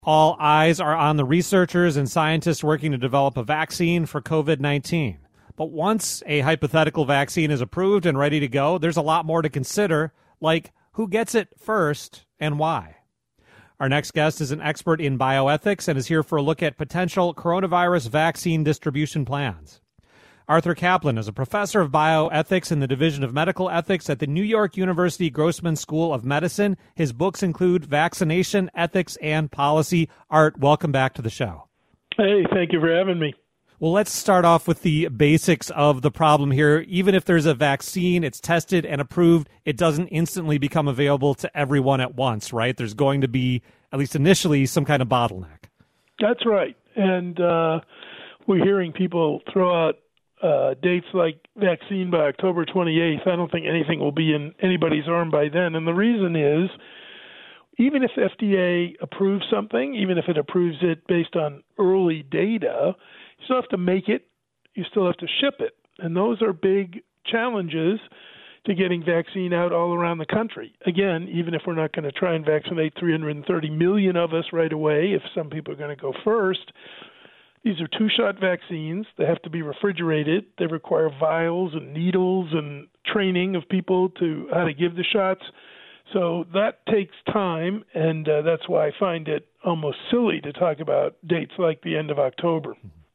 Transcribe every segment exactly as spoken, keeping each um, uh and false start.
All eyes are on the researchers and scientists working to develop a vaccine for covid nineteen. But once a hypothetical vaccine is approved and ready to go, there's a lot more to consider, like who gets it first and why. Our next guest is an expert in bioethics and is here for a look at potential coronavirus vaccine distribution plans. Arthur Caplan is a professor of bioethics in the Division of Medical Ethics at the New York University Grossman School of Medicine. His books include Vaccination, Ethics, and Policy. Art, welcome back to the show. Hey, thank you for having me. Well, let's start off with the basics of the problem here. Even if there's a vaccine, it's tested and approved, it doesn't instantly become available to everyone at once, right? There's going to be, at least initially, some kind of bottleneck. That's right. And uh, we're hearing people throw out uh, dates like vaccine by October twenty-eighth. I don't think anything will be in anybody's arm by then. And the reason is, even if F D A approves something, even if it approves it based on early data, you still have to make it, you still have to ship it. And those are big challenges to getting vaccine out all around the country. Again, even if we're not going to try and vaccinate three hundred thirty million of us right away, if some people are going to go first, these are two-shot vaccines. They have to be refrigerated. They require vials and needles and training of people to how to give the shots. So that takes time, and uh, that's why I find it almost silly to talk about dates like the end of October.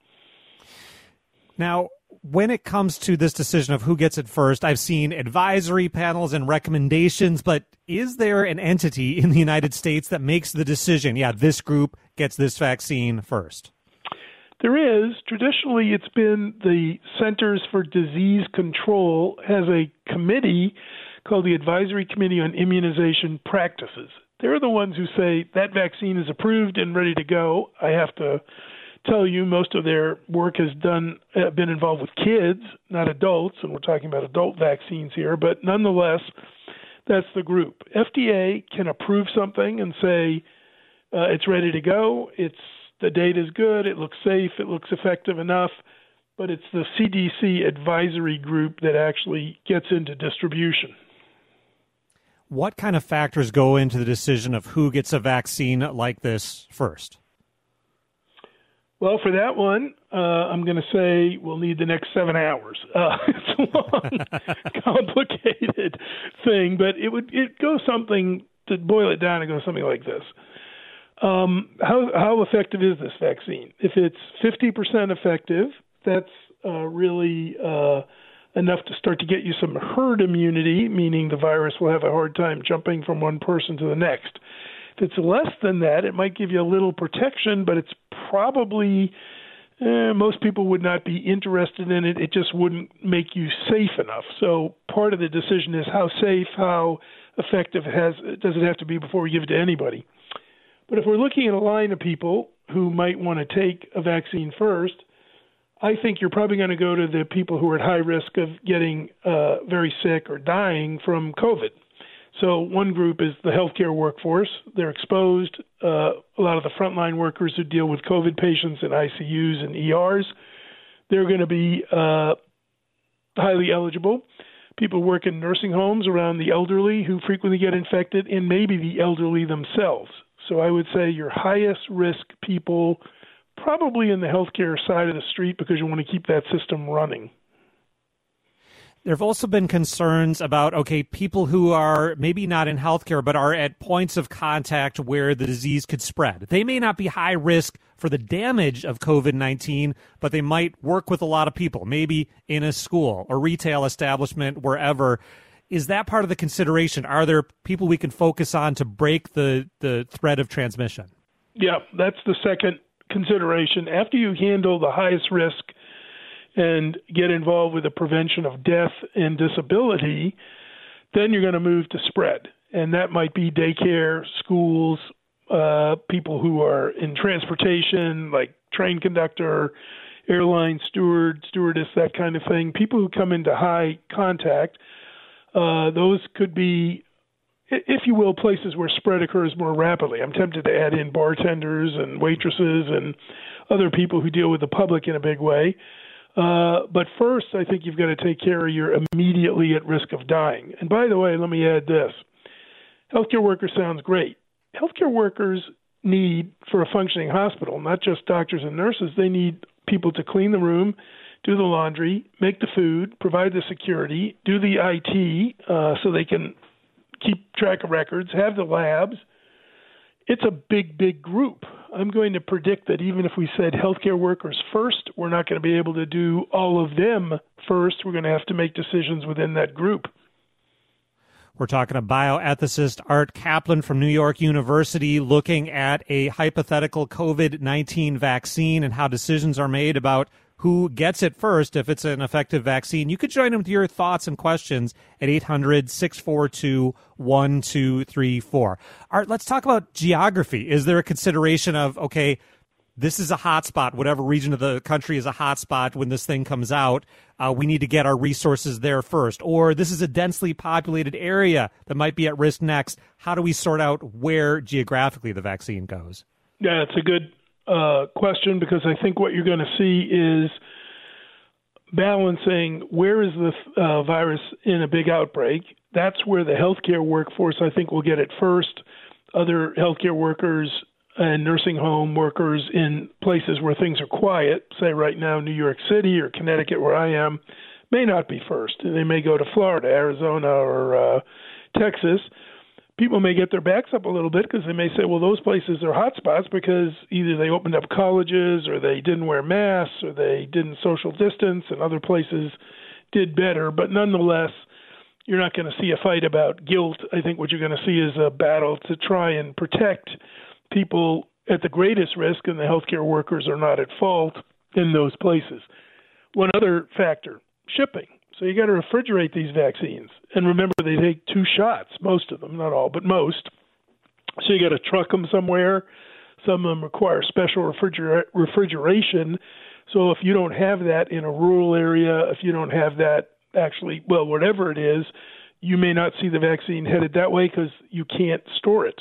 Now, when it comes to this decision of who gets it first, I've seen advisory panels and recommendations, but is there an entity in the United States that makes the decision, yeah, this group gets this vaccine first? There is. Traditionally, it's been the Centers for Disease Control has a committee called the Advisory Committee on Immunization Practices. They're the ones who say that vaccine is approved and ready to go. I have to tell you, most of their work has done uh, been involved with kids, not adults, and we're talking about adult vaccines here, but nonetheless, that's the group. F D A can approve something and say uh, it's ready to go, it's the data is good, it looks safe, it looks effective enough, but it's the C D C advisory group that actually gets into distribution. What kind of factors go into the decision of who gets a vaccine like this first? Well, for that one, uh, I'm going to say we'll need the next seven hours. Uh, it's a long, complicated thing, but it would it goes something, to boil it down, it goes something like this. Um, how, how effective is this vaccine? If it's fifty percent effective, that's uh, really uh, enough to start to get you some herd immunity, meaning the virus will have a hard time jumping from one person to the next. If it's less than that, it might give you a little protection, but it's probably, eh, most people would not be interested in it. It just wouldn't make you safe enough. So part of the decision is how safe, how effective it has, does it have to be before we give it to anybody. But if we're looking at a line of people who might want to take a vaccine first, I think you're probably going to go to the people who are at high risk of getting uh, very sick or dying from COVID. So one group is the healthcare workforce. They're exposed. Uh, a lot of the frontline workers who deal with COVID patients in I C Us and E Rs, they're going to be uh, highly eligible. People work in nursing homes around the elderly who frequently get infected, and maybe the elderly themselves. So I would say your highest risk people probably in the healthcare side of the street because you want to keep that system running. There have also been concerns about, okay, people who are maybe not in healthcare but are at points of contact where the disease could spread. They may not be high risk for the damage of COVID nineteen, but they might work with a lot of people, maybe in a school, a retail establishment, wherever. Is that part of the consideration? Are there people we can focus on to break the, the thread of transmission? Yeah, that's the second consideration. After you handle the highest risk and get involved with the prevention of death and disability, then you're going to move to spread. And that might be daycare, schools, uh, people who are in transportation, like train conductor, airline steward, stewardess, that kind of thing. People who come into high contact, uh, those could be, if you will, places where spread occurs more rapidly. I'm tempted to add in bartenders and waitresses and other people who deal with the public in a big way. Uh, but first, I think you've got to take care of your immediately at risk of dying. And by the way, let me add this. Healthcare workers sounds great. Healthcare workers need for a functioning hospital, not just doctors and nurses. They need people to clean the room, do the laundry, make the food, provide the security, do the I T uh, so they can keep track of records, have the labs. It's a big, big group. I'm going to predict that even if we said healthcare workers first, we're not going to be able to do all of them first. We're going to have to make decisions within that group. We're talking to bioethicist Art Kaplan from New York University, looking at a hypothetical COVID nineteen vaccine and how decisions are made about who gets it first if it's an effective vaccine. You could join him with your thoughts and questions at eight hundred, six four two, one two three four. Art, let's talk about geography. Is there a consideration of, okay, this is a hot spot, whatever region of the country is a hot spot when this thing comes out, uh, we need to get our resources there first. Or this is a densely populated area that might be at risk next. How do we sort out where geographically the vaccine goes? Yeah, it's a good uh, question, because I think what you're going to see is balancing where is the uh, virus in a big outbreak. That's where the healthcare workforce, I think, will get it first. Other healthcare workers and nursing home workers in places where things are quiet, say right now New York City or Connecticut where I am, may not be first. They may go to Florida, Arizona, or uh, Texas. People may get their backs up a little bit because they may say, well, those places are hot spots because either they opened up colleges or they didn't wear masks or they didn't social distance, and other places did better. But nonetheless, you're not going to see a fight about guilt. I think what you're going to see is a battle to try and protect people at the greatest risk, and the healthcare workers are not at fault in those places. One other factor, shipping. So you got to refrigerate these vaccines. And remember, they take two shots, most of them, not all, but most. So you got to truck them somewhere. Some of them require special refriger- refrigeration. So if you don't have that in a rural area, if you don't have that actually, well, whatever it is, you may not see the vaccine headed that way because you can't store it.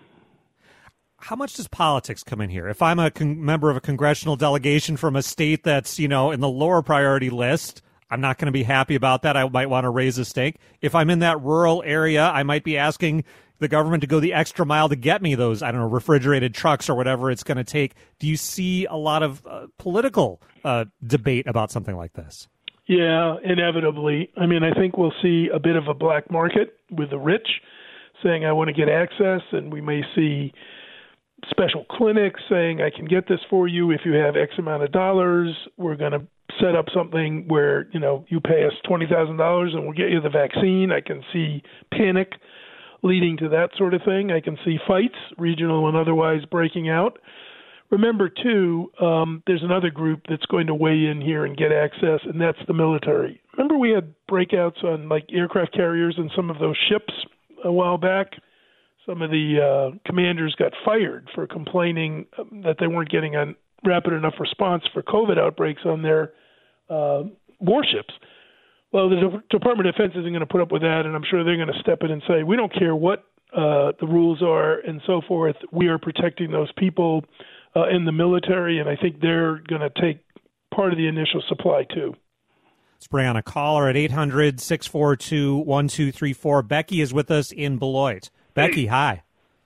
How much does politics come in here? If I'm a con- member of a congressional delegation from a state that's, you know, in the lower priority list, I'm not going to be happy about that. I might want to raise a stake. If I'm in that rural area, I might be asking the government to go the extra mile to get me those, I don't know, refrigerated trucks or whatever it's going to take. Do you see a lot of uh, political uh, debate about something like this? Yeah, inevitably. I mean, I think we'll see a bit of a black market with the rich saying, I want to get access, and we may see special clinics saying, I can get this for you if you have X amount of dollars. We're going to set up something where, you know, you pay us twenty thousand dollars and we'll get you the vaccine. I can see panic leading to that sort of thing. I can see fights, regional and otherwise, breaking out. Remember, too, um, there's another group that's going to weigh in here and get access, and that's the military. Remember we had breakouts on, like, aircraft carriers and some of those ships a while back? Some of the uh, commanders got fired for complaining that they weren't getting a rapid enough response for COVID outbreaks on their uh, warships. Well, the De- Department of Defense isn't going to put up with that, and I'm sure they're going to step in and say, we don't care what uh, the rules are and so forth. We are protecting those people uh, in the military, and I think they're going to take part of the initial supply, too. Let's bring on a caller at eight hundred, six four two, one two three four. Becky is with us in Beloit. Becky, hi.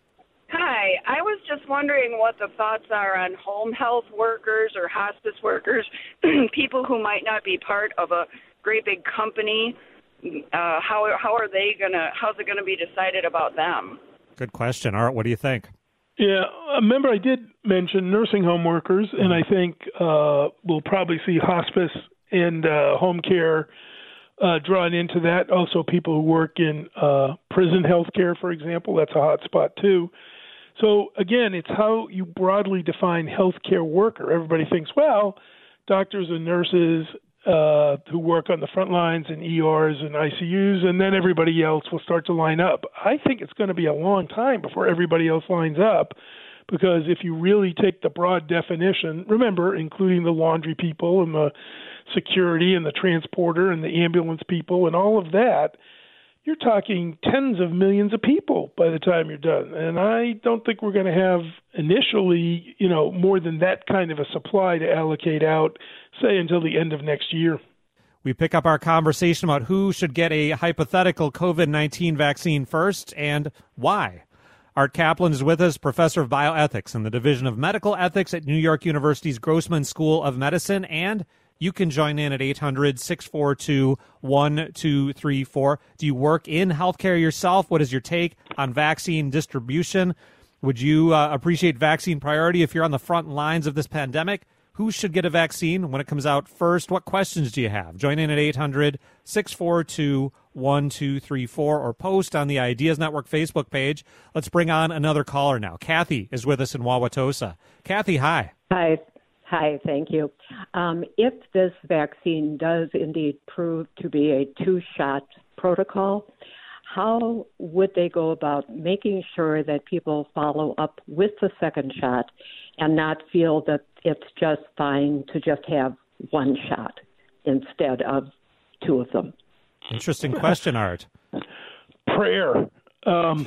Hi. I was just wondering what the thoughts are on home health workers or hospice workers, people who might not be part of a great big company. Uh, how how are they gonna? How's it gonna be decided about them? Good question, Art. What do you think? Yeah, remember I did mention nursing home workers, and I think uh, we'll probably see hospice and uh, home care Uh, drawn into that. Also, people who work in uh, prison health care, for example, that's a hot spot too. So again, it's how you broadly define healthcare worker. Everybody thinks, well, doctors and nurses uh, who work on the front lines in E Rs and I C Us, and then everybody else will start to line up. I think it's going to be a long time before everybody else lines up, because if you really take the broad definition, remember, including the laundry people and the security and the transporter and the ambulance people and all of that, you're talking tens of millions of people by the time you're done. And I don't think we're going to have initially, you know, more than that kind of a supply to allocate out, say, until the end of next year. We pick up our conversation about who should get a hypothetical COVID nineteen vaccine first and why. Art Kaplan is with us, professor of bioethics in the Division of Medical Ethics at New York University's Grossman School of Medicine. And you can join in at eight hundred, six four two, one two three four. Do you work in healthcare yourself? What is your take on vaccine distribution? Would you uh, appreciate vaccine priority if you're on the front lines of this pandemic? Who should get a vaccine when it comes out first? What questions do you have? Join in at eight hundred, six four two, one two three four or post on the Ideas Network Facebook page. Let's bring on another caller now. Kathy is with us in Wauwatosa. Kathy, hi. Hi. Hi, thank you. Um, if this vaccine does indeed prove to be a two-shot protocol, how would they go about making sure that people follow up with the second shot and not feel that it's just fine to just have one shot instead of two of them? Interesting question, Art. Prayer. Um,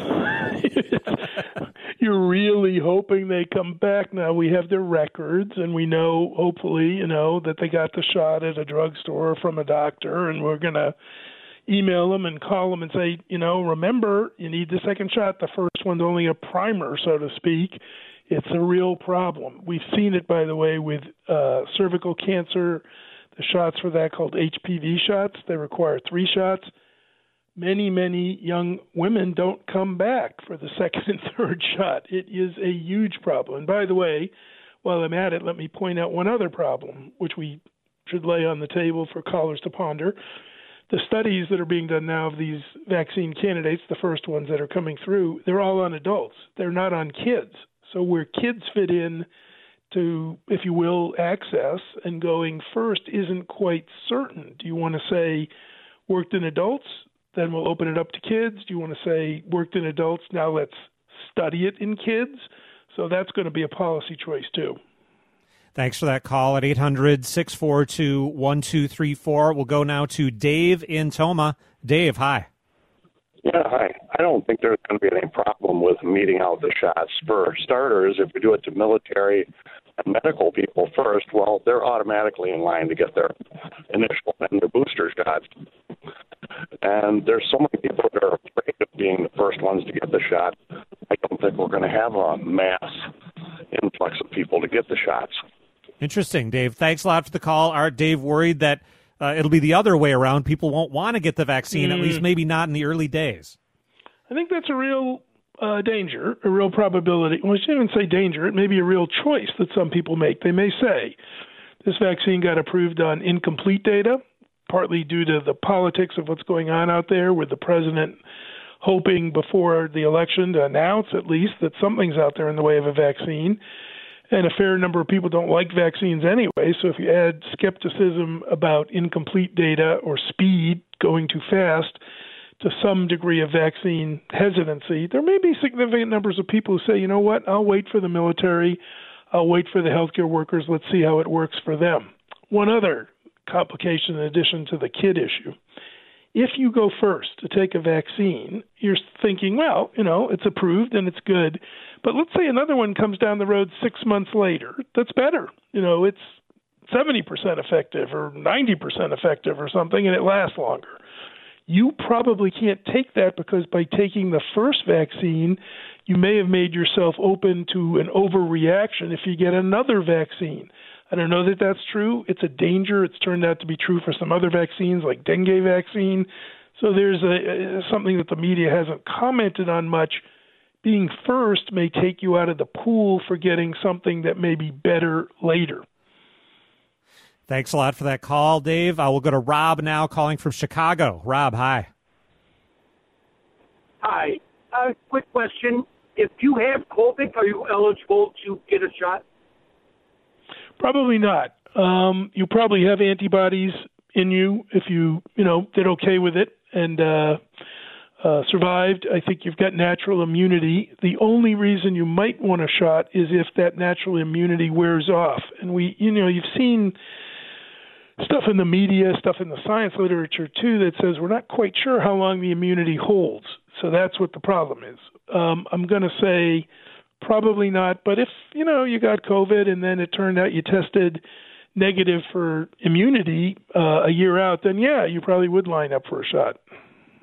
you're really hoping they come back. Now we have their records, and we know, hopefully, you know, that they got the shot at a drugstore from a doctor, and we're going to email them and call them and say, you know, remember, you need the second shot. The first one's only a primer, so to speak. It's a real problem. We've seen it, by the way, with uh, cervical cancer, the shots for that called H P V shots. They require three shots. Many, many young women don't come back for the second and third shot. It is a huge problem. And by the way, while I'm at it, let me point out one other problem, which we should lay on the table for callers to ponder. The studies that are being done now of these vaccine candidates, the first ones that are coming through, they're all on adults. They're not on kids. So where kids fit in to, if you will, access and going first isn't quite certain. Do you want to say worked in adults? Then we'll open it up to kids. Do you want to say worked in adults? Now let's study it in kids. So that's going to be a policy choice too. Thanks for that call at eight hundred, six four two, one two three four. We'll go now to Dave in Toma. Dave, hi. Yeah, hi. I don't think there's going to be any problem with meeting out the shots. For starters, if we do it to military and medical people first, well, they're automatically in line to get their initial and their booster shots. And there's so many people that are afraid of being the first ones to get the shot. I don't think we're going to have a mass influx of people to get the shots. Interesting, Dave. Thanks a lot for the call. Art, Dave worried that uh, it'll be the other way around. People won't want to get the vaccine, mm. at least maybe not in the early days. I think that's a real uh, danger, a real probability. Well, I shouldn't even say danger. It may be a real choice that some people make. They may say, this vaccine got approved on incomplete data, partly due to the politics of what's going on out there with the president hoping before the election to announce at least that something's out there in the way of a vaccine. And a fair number of people don't like vaccines anyway, so if you add skepticism about incomplete data or speed, going too fast, to some degree of vaccine hesitancy, there may be significant numbers of people who say, you know what, I'll wait for the military, I'll wait for the healthcare workers, let's see how it works for them. One other complication in addition to the kid issue. If you go first to take a vaccine, you're thinking, well, you know, it's approved and it's good. But let's say another one comes down the road six months later. That's better. You know, it's seventy percent effective or ninety percent effective or something, and it lasts longer. You probably can't take that because by taking the first vaccine, you may have made yourself open to an overreaction if you get another vaccine. I don't know that that's true. It's a danger. It's turned out to be true for some other vaccines like dengue vaccine. So there's a, a something that the media hasn't commented on much. Being first may take you out of the pool for getting something that may be better later. Thanks a lot for that call, Dave. I will go to Rob now calling from Chicago. Rob, hi. Hi. Uh, quick question. If you have COVID, are you eligible to get a shot? Probably not. Um, you probably have antibodies in you if you, you know, did okay with it and uh, uh, survived. I think you've got natural immunity. The only reason you might want a shot is if that natural immunity wears off. And we, you know, you've seen stuff in the media, stuff in the science literature too that says we're not quite sure how long the immunity holds. So that's what the problem is. Um, I'm going to say probably not, but if, you know, you got COVID and then it turned out you tested negative for immunity uh, a year out, then yeah, you probably would line up for a shot.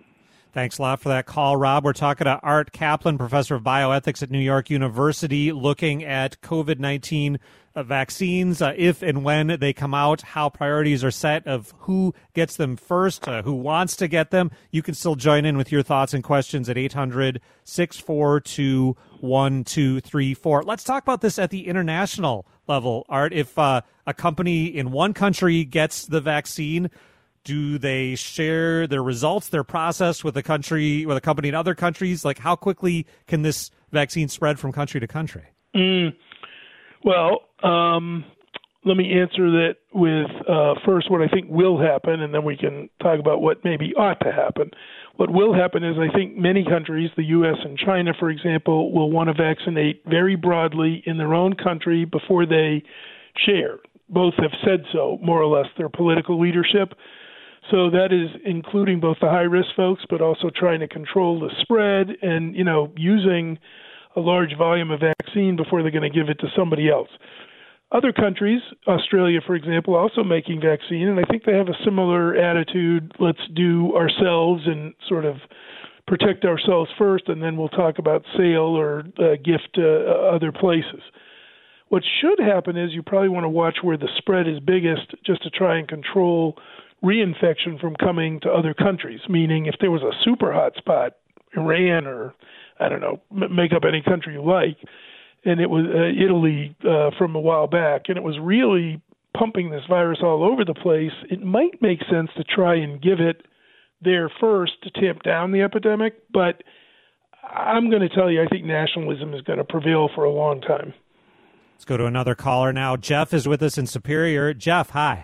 Thanks a lot for that call, Rob. We're talking to Art Kaplan, professor of bioethics at New York University, looking at COVID nineteen uh, vaccines, uh, if and when they come out, how priorities are set of who gets them first, uh, who wants to get them. You can still join in with your thoughts and questions at eight hundred, six four two, one two three four. Let's talk about this at the international level, Art. If uh, a company in one country gets the vaccine, do they share their results, their process with a country, with a company in other countries? Like, how quickly can this vaccine spread from country to country? Mm. Well, um, let me answer that with uh, first what I think will happen, and then we can talk about what maybe ought to happen. What will happen is I think many countries, the U S and China, for example, will want to vaccinate very broadly in their own country before they share. Both have said so, more or less, their political leadership. So that is including both the high-risk folks, but also trying to control the spread and, you know, using a large volume of vaccine before they're going to give it to somebody else. Other countries, Australia, for example, also making vaccine, and I think they have a similar attitude. Let's do ourselves and sort of protect ourselves first, and then we'll talk about sale or uh, gift to uh, other places. What should happen is you probably want to watch where the spread is biggest just to try and control reinfection from coming to other countries, meaning if there was a super hot spot, Iran or, I don't know, m- make up any country you like, and it was uh, Italy uh, from a while back, and it was really pumping this virus all over the place, it might make sense to try and give it there first to tamp down the epidemic. But I'm going to tell you, I think nationalism is going to prevail for a long time. Let's go to another caller now. Jeff is with us in Superior. Jeff, hi.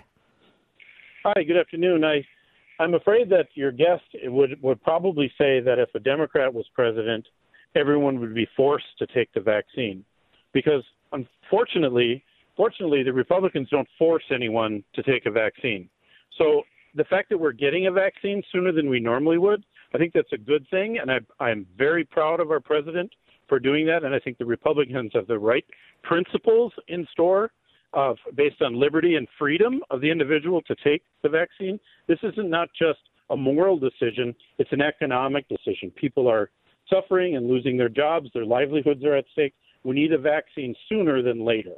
Hi, good afternoon. I, I'm afraid that your guest would, would probably say that if a Democrat was president, everyone would be forced to take the vaccine. Because unfortunately, fortunately, the Republicans don't force anyone to take a vaccine. So the fact that we're getting a vaccine sooner than we normally would, I think that's a good thing. And I, I'm very proud of our president for doing that. And I think the Republicans have the right principles in store of based on liberty and freedom of the individual to take the vaccine. This isn't not just a moral decision, it's an economic decision. People are suffering and losing their jobs, their livelihoods are at stake. We need a vaccine sooner than later.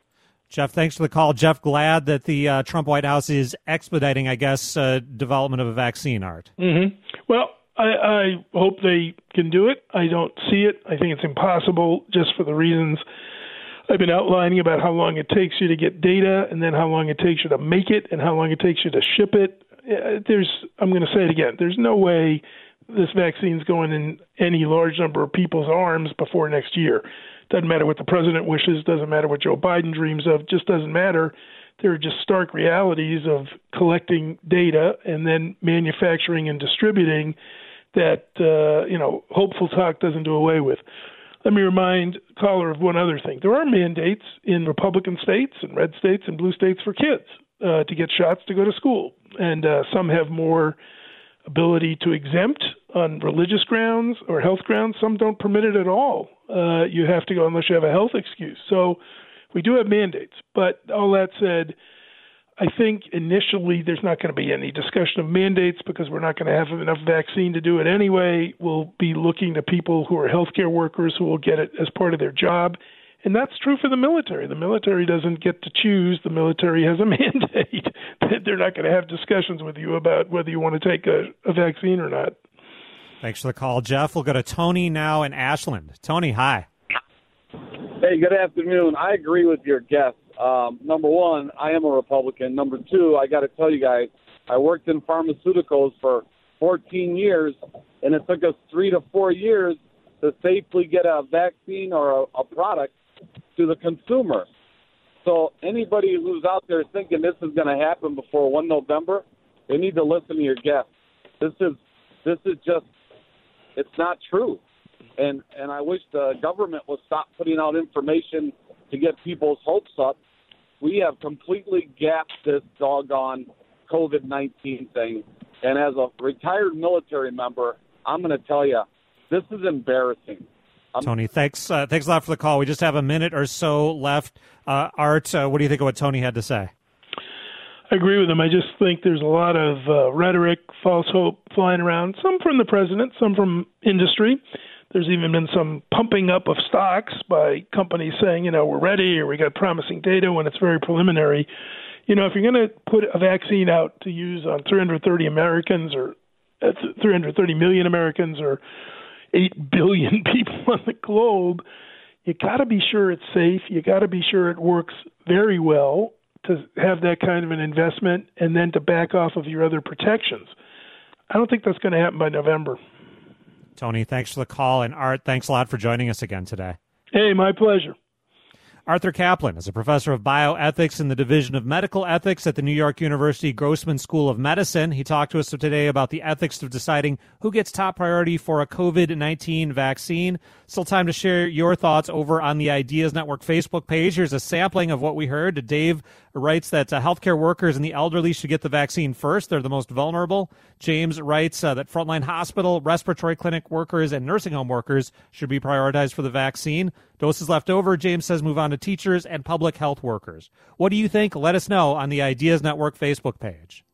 Jeff, thanks for the call. Jeff, glad that the uh, Trump White House is expediting, I guess, uh, development of a vaccine, Art. Mm-hmm. Well, I, I hope they can do it. I don't see it. I think it's impossible just for the reasons I've been outlining about how long it takes you to get data and then how long it takes you to make it and how long it takes you to ship it. There's, I'm going to say it again, there's no way this vaccine's going in any large number of people's arms before next year. Doesn't matter what the president wishes, doesn't matter what Joe Biden dreams of, just doesn't matter. There are just stark realities of collecting data and then manufacturing and distributing that, uh, you know, hopeful talk doesn't do away with. Let me remind caller of one other thing. There are mandates in Republican states and red states and blue states for kids uh, to get shots to go to school. And uh, some have more ability to exempt on religious grounds or health grounds. Some don't permit it at all. Uh, you have to go unless you have a health excuse. So we do have mandates. But all that said, I think initially there's not going to be any discussion of mandates because we're not going to have enough vaccine to do it anyway. We'll be looking to people who are healthcare workers who will get it as part of their job. And that's true for the military. The military doesn't get to choose. The military has a mandate. They're not going to have discussions with you about whether you want to take a, a vaccine or not. Thanks for the call, Jeff. We'll go to Tony now in Ashland. Tony, hi. Hey, good afternoon. I agree with your guest. Um, number one, I am a Republican. Number two, I got to tell you guys, I worked in pharmaceuticals for fourteen years, and it took us three to four years to safely get a vaccine or a, a product to the consumer. So anybody who's out there thinking this is going to happen before the first of November, they need to listen to your guest. This is this is just, it's not true. And and I wish the government would stop putting out information to get people's hopes up. We have completely gapped this doggone COVID nineteen thing. And as a retired military member, I'm going to tell you, this is embarrassing. I'm- Tony, thanks uh, thanks a lot for the call. We just have a minute or so left. Uh, Art, uh, what do you think of what Tony had to say? I agree with him. I just think there's a lot of uh, rhetoric, false hope flying around, some from the president, some from industry. There's even been some pumping up of stocks by companies saying, you know, we're ready or we got promising data when it's very preliminary. You know, if you're going to put a vaccine out to use on three hundred thirty Americans or uh, three hundred thirty million Americans or eight billion people on the globe, you got to be sure it's safe. You got to be sure it works very well to have that kind of an investment and then to back off of your other protections. I don't think that's going to happen by November. Tony, thanks for the call. And Art, thanks a lot for joining us again today. Hey, my pleasure. Arthur Kaplan is a professor of bioethics in the Division of Medical Ethics at the New York University Grossman School of Medicine. He talked to us today about the ethics of deciding who gets top priority for a COVID nineteen vaccine. Still time to share your thoughts over on the Ideas Network Facebook page. Here's a sampling of what we heard. Dave writes that uh, healthcare workers and the elderly should get the vaccine first. They're the most vulnerable. James writes uh, that frontline hospital, respiratory clinic workers, and nursing home workers should be prioritized for the vaccine. Doses left over, James says, move on to teachers and public health workers. What do you think? Let us know on the Ideas Network Facebook page.